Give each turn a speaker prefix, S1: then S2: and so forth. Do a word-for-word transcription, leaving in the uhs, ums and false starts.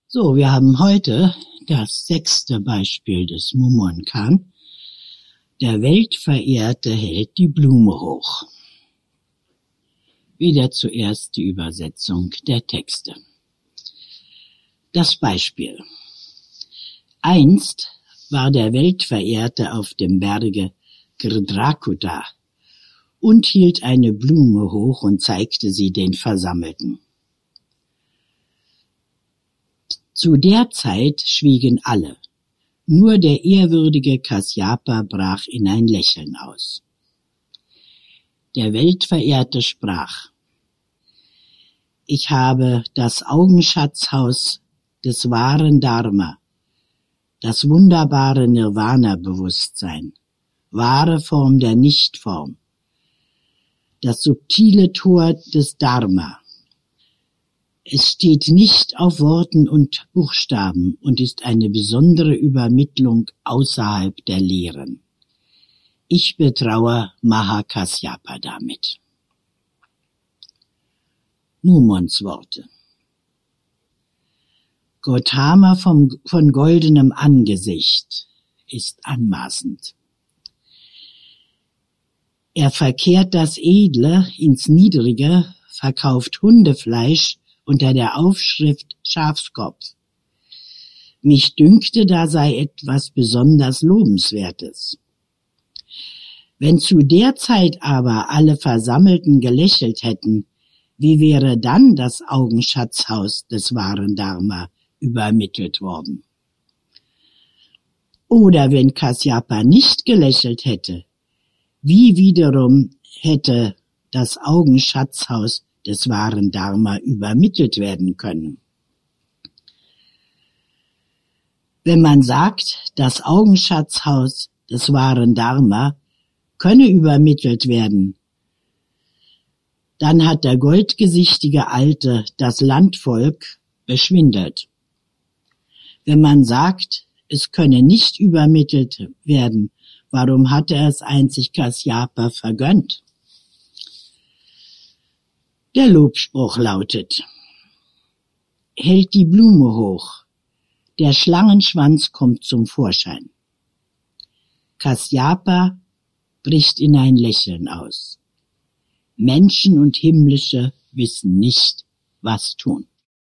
S1: So, wir haben heute das sechste Beispiel des Mumonkan. Der Weltverehrte hält die Blume hoch. Wieder zuerst die Übersetzung der Texte. Das Beispiel. Einst war der Weltverehrte auf dem Berge Girdrakuta und hielt eine Blume hoch und zeigte sie den Versammelten. Zu der Zeit schwiegen alle. Nur der ehrwürdige Kasyapa brach in ein Lächeln aus. Der Weltverehrte sprach: Ich habe das Augenschatzhaus des wahren Dharma, das wunderbare Nirvana-Bewusstsein, wahre Form der Nichtform, das subtile Tor des Dharma. Es steht nicht auf Worten und Buchstaben und ist eine besondere Übermittlung außerhalb der Lehren. Ich betraue Mahakasyapa damit. Mumons Worte. Gautama vom, von goldenem Angesicht ist anmaßend. Er verkehrt das Edle ins Niedrige, verkauft Hundefleisch unter der Aufschrift Schafskopf. Mich dünkte, da sei etwas besonders Lobenswertes. Wenn zu der Zeit aber alle Versammelten gelächelt hätten, wie wäre dann das Augenschatzhaus des wahren Dharma übermittelt worden? Oder wenn Kasyapa nicht gelächelt hätte, wie wiederum hätte das Augenschatzhaus des wahren Dharma übermittelt werden können? Wenn man sagt, das Augenschatzhaus des wahren Dharma könne übermittelt werden, dann hat der goldgesichtige Alte das Landvolk beschwindelt. Wenn man sagt, es könne nicht übermittelt werden, warum hat er es einzig Kasyapa vergönnt? Der Lobspruch lautet: Hält die Blume hoch, der Schlangenschwanz kommt zum Vorschein. Kasyapa bricht in ein Lächeln aus. Menschen und Himmlische wissen nicht, was tun.